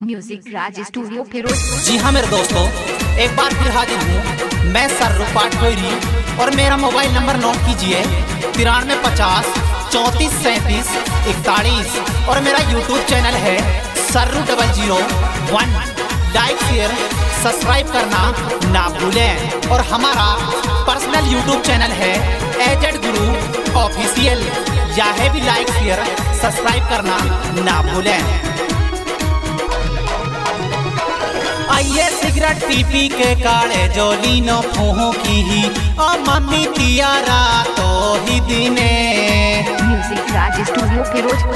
Music Raj studio Firozpur. जी हाँ मेरे दोस्तों, एक बार फिर हाजिर हूँ मैं सर्रू पाटकोयरी और मेरा मोबाइल नंबर नोट कीजिए 9350 343741 और मेरा यूट्यूब चैनल है सर्रू001। लाइक शेयर सब्सक्राइब करना ना भूलें और हमारा पर्सनल यूट्यूब चैनल है एजेड गुरु ऑफिशियल, यह भी लाइक शेयर सब्सक्राइब करना ना भूलें। आइए सिगरेट पी पी के काले जोलीनो फूहों की ही और मम्मी तियारा तो ही दिने। Music Raj studio Firozpur.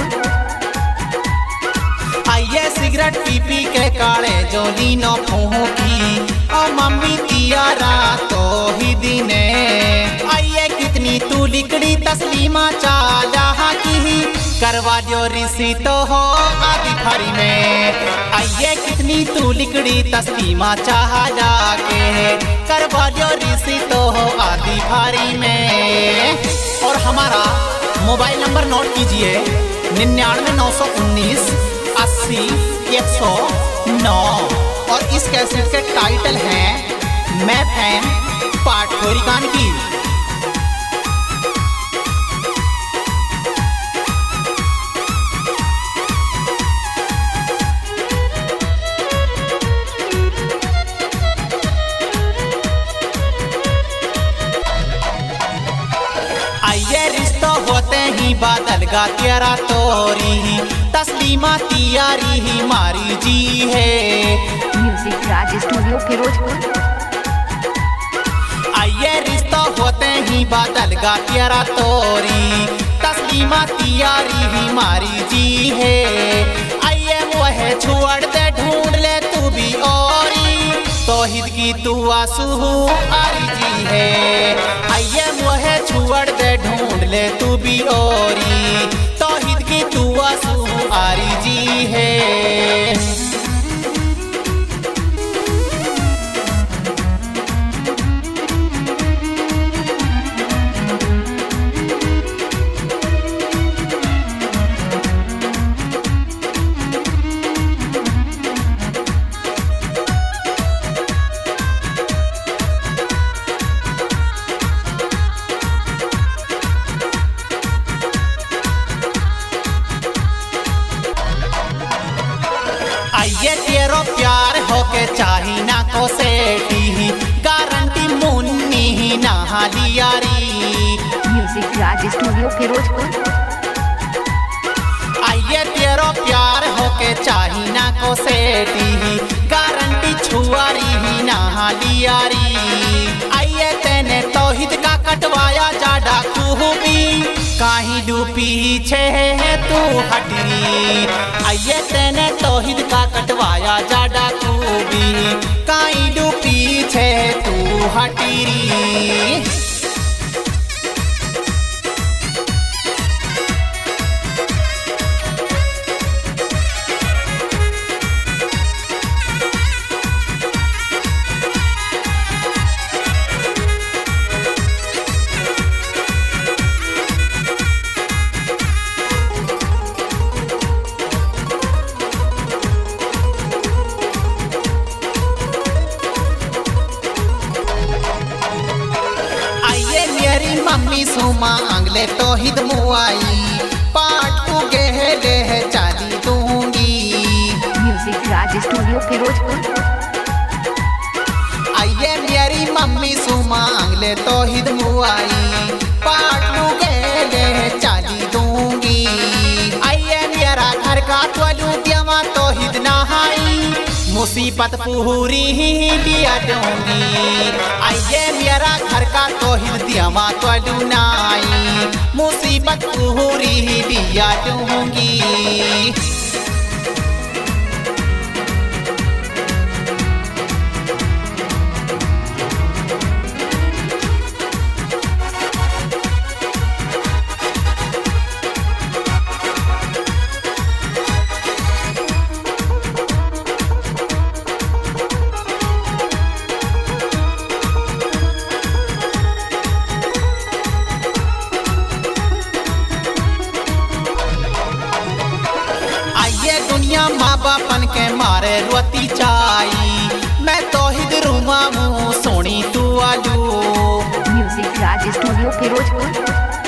आइए सिगरेट पी पी के काले जोलीनो फूहों की और मम्मी तियारा तो ही दिने। आइए कितनी तू लिकड़ी तस्लीमा चाला की ही करवा दियो रिसी तो हो आदि फारी में। आइए कितनी तू लिकड़ी तस्लीमा चाह जाके करवा दियो रिसी तो हो आदि फारी में। और हमारा मोबाइल नंबर नोट कीजिए 9991980109 और इस कैसेट के टाइटल हैं मैं फैन पाटकोयरी खान की। आइए रिश्ता होते ही बादल गा तेरा तोरी तस्लीमा तियारी ही मारी जी है। Music Raj studio Firozpur. आइए रिश्ता होते ही बादल गा तेरा तोरी तस्लीमा तियारी ही मारी जी है। आइए वह छोड़ दे ढूंढ ले तू भी औरी तौहीद की तू आंसू आरी जी है। आइए वह छोड़ दे ढूंढ ले तू भी औरी तौहीद की तू आंसू आरी जी है। आइए तेरो प्यार होके चाही ना को सेठी गारंटी मुन्नी ही ना हालियारी। Music Raj studio Firozpur. आइए तेरो प्यार होके चाही ना को सेठी गारंटी छुआरी ही ना हालियारी। आइए तेने तौहीद का कटवाया जाडा खूबी काहीं डू पीछे है तू हटरी। आइए तेने तौहीद का कटवाया जाडा खूबी काहीं डू पीछे तू हटरी। मम्मी सुमा आंगले तौहीद मुआई पाट को गहले है चाली दूंगी। Music Raj studio Firozpur. आइए मेरी मम्मी सुमा आंगले तौहीद मुआई पाट को गहले है चाली दूंगी। आइए मेरा घर का त्वलू दियामा तौहीद नहाई मुसीबत पूरी ही दिया दूंगी। आइए मेरा घर का तौहीद दियामा त्वलू नाई मुसीबत पूरी ही दिया दूंगी। के मारे रोती चाई मैं तो हिद रूमा मुँह सोनी तू आलू म्यूजिक राज स्टूडियो फिरोजपुर।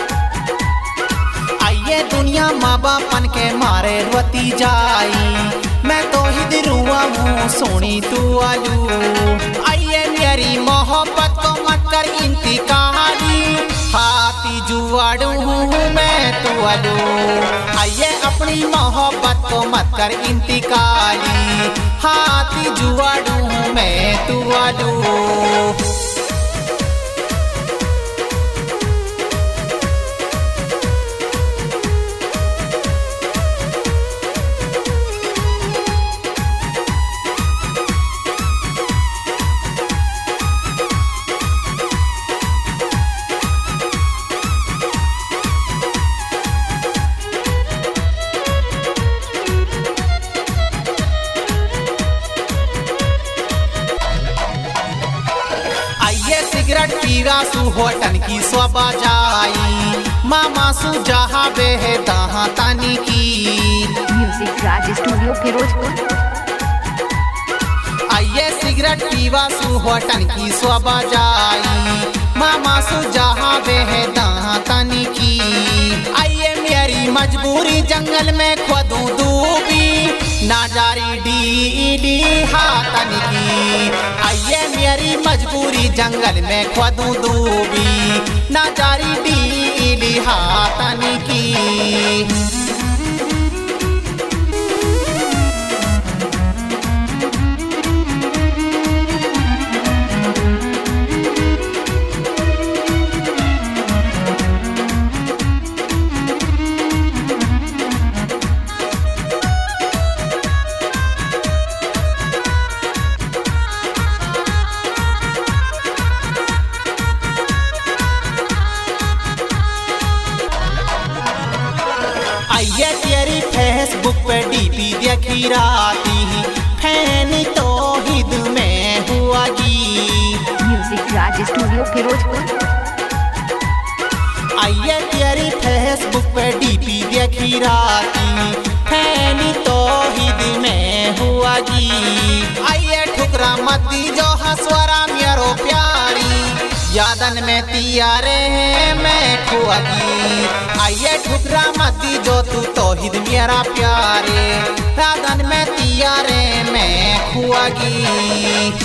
आइए दुनिया माँ बापन के मारे रोती जाई मैं तो हिद रूमा मुँह सोनी तू आलू। आइए मेरी मोहब्बत को मत कर इंतकाली हाथी जुआड़ू हूँ मैं तू आलू। आइए अपनी मोहब्बत को मत कर इंतकाली हाथी जुआड़ू हूँ मैं तू आलू। सिगरेट पीवा सु होटन की सोबा जाई मामा सु जहाँ बेहे तहाँ तानी की। Music Raj studio Firozpur. आइए सिगरेट पीवा सु होटन की सोबा जाई मामा सु जहाँ बेहे तहाँ तानी की। आइए मेरी मजबूरी जंगल में खोदूं डूबी ना जारी डी हाथन की। आइए मेरी मजबूरी जंगल में खोदूं डूबी ना जारी डी हाथन की। आइए तेरी फेसबुक पे डीपी देखी राती फैन तो हिद में हुआ जी। Music Raj studio Firozpur. आइए तेरी फेसबुक पे डीपी देखी राती फैन तो हिद में हुआ जी। आइए ठुकरा मत दी जो हंसवरा मेरो प्यारी यादन में तियारे मैं खुआगी। आइए ठुकरा मत दी जो तू तो हिद मेरा प्यारे यादन में तियारे मैं खुआगी।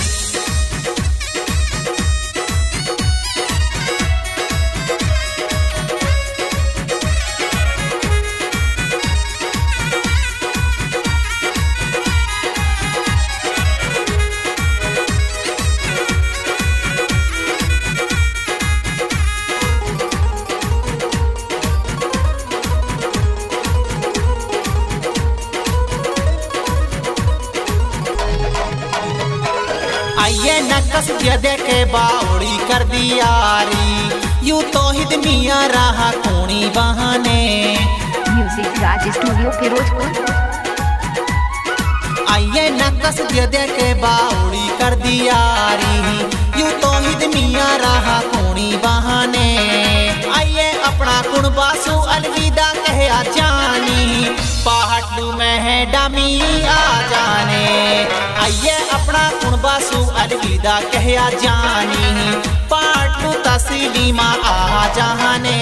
आइए नकस दे के बाउड़ी कर दियारी यूं तो हिद मिया रहा कोनी बहाने। Music Raj studio Firozpur. आइए नकस दे के बाउड़ी कर दियारी यूं तो हिद मिया रहा कोनी बहाने। आइए अपना कुण बासु अलविदा कहे आ जानी पहाड़ू में है डामी आ जाने। आइए अपना कुण बासु अलविदा कहे आ जानी पहाड़ू तस्लीमा आ जाने।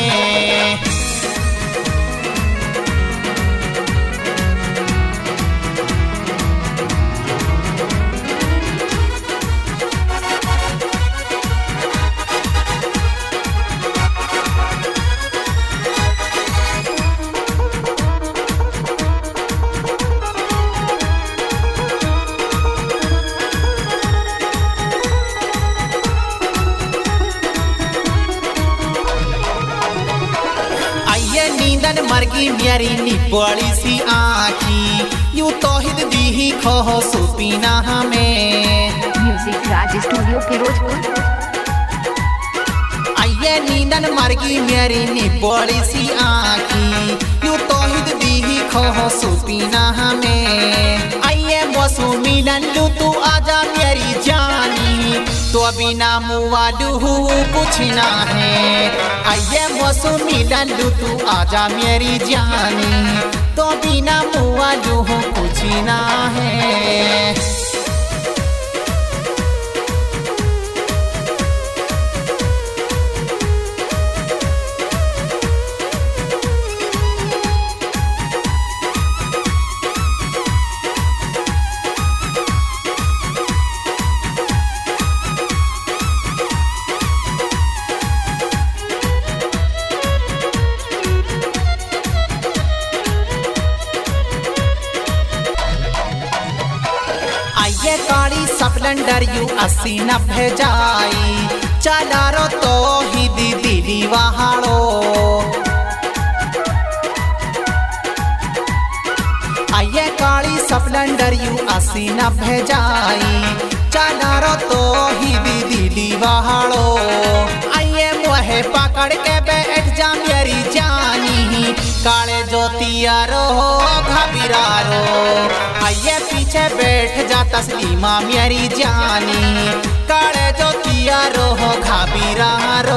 नींदन मरगी मेरी निपड़ी सी आँखी यूं तो हिद दी ही खो सुपीना हमें। Music Raj studio Firozpur. आइए नींदन मरगी मेरी निपड़ी सी आँखी यूं तो हिद दी ही खो सुपीना हमें। आइए मौसू मिलन लू तू आजा मेरी जानी तो बिना मुआलू कुछ ना है। आइए मौसू मिलन लू तू आजा मेरी जानी तो बिना मुआलू कुछ ना है। आइए काली स्प्लेंडर यू 80-90 जाई चला रो तो ही दीदी वहाड़ो। आइए काली स्प्लेंडर यू 80-90 जाई चला रो तो ही दीदी वहाड़ो। आइए मुहे पकड़ के बैठ जा मेरी जानी काले ज्योतिया रो घबीरा रो। आइए पीछे बैठ जा तस्लीमा मेरी जानी काले ज्योतिया रो घबीरा रो।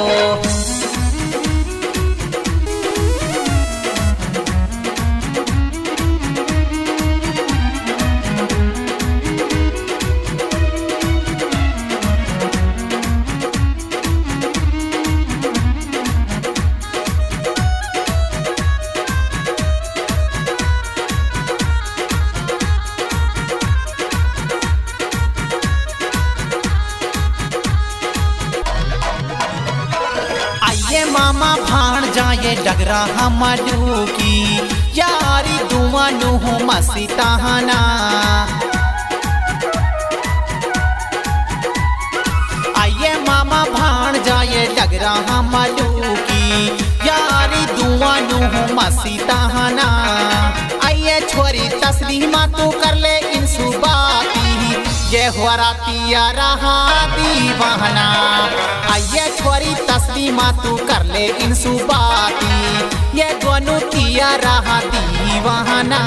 मामा भाण जाए डगरा हमलू की यारी दुआनु मसी तहाना। आइए मामा भाण जाए डगरा हमलू की यारी दुआनु मसी तहाना। आइए छोरी तस्लीमा तू कर ले इंसु बाती ये हुआरातिया रहा दीवाना। आइए छोरी तस्लीमा तू कर ले इंसु बाती ये दोनों तिया रहा दीवाना।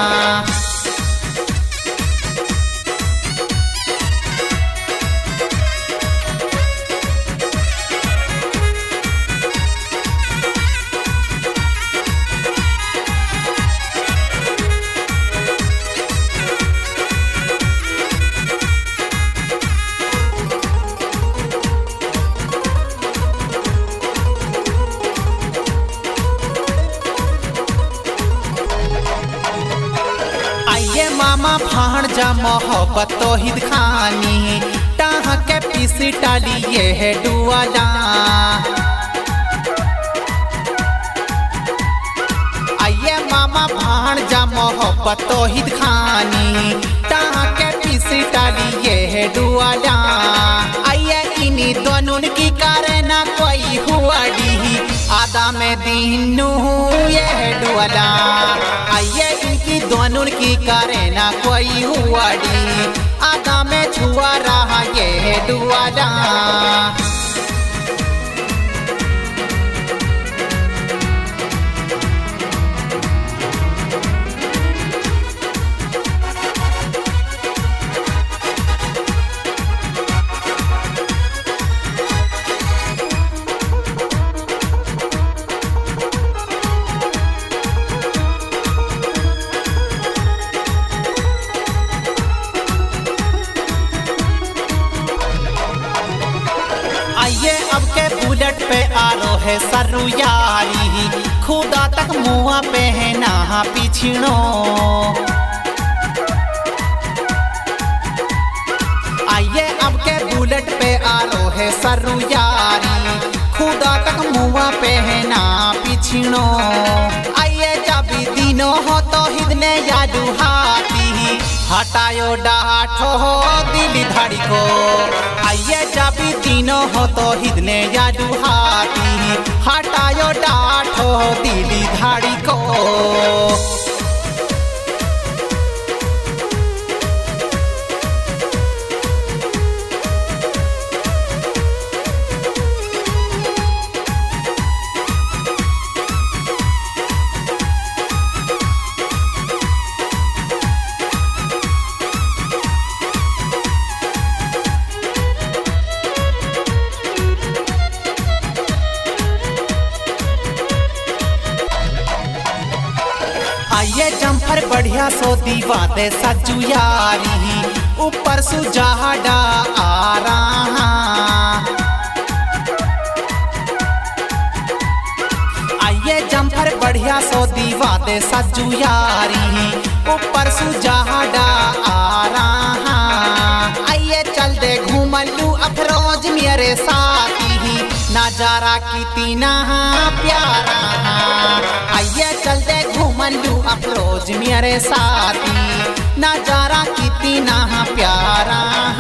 मामा भाण जा मोहब्बत तो हिद खानी टाह के पीसी टाली ये है डुआला। आइए मामा भाण जा मोहब्बत तो हिद खानी टाह के पीसी टाली ये है डुआला। आइए इन्हीं दोनों की करना कोई हुआ डी आदा में दीनू ये है डुआला। आइए इनकी दोनों की करना कोई हुआ डी आदा में छुआ रहा ये है डुआला। आइए अब के बुलेट पे आरो है सरु यारी खुदा तक मुआ पे है ना पिछड़ो। आइए अब के बुलेट पे आरो है सरु यारी खुदा तक मुआ पे है ना पिछड़ो। आइए जब दिनों हो तो हिदने यादू हाथी हटायो डाठो दिली धाड़ी को। आइए जब तीनों हो तो हिदने यादू हाथी हटायो डाठो दिली धाड़ी को। आइए जम्फर बढ़िया सो दीवाते सजू यारी ऊपर सुजाड़ा आ रहा। आइए जम्फर बढ़िया सो दीवाते सजू यारी ऊपर सुजाड़ा आ रहा। आइए चल दे घूमलू अफरोज मेरे साथी नजारा कितना प्यारा। आइए चल दे घूमलू अफरोज मेरे साथी नजारा कितना महीना प्यारा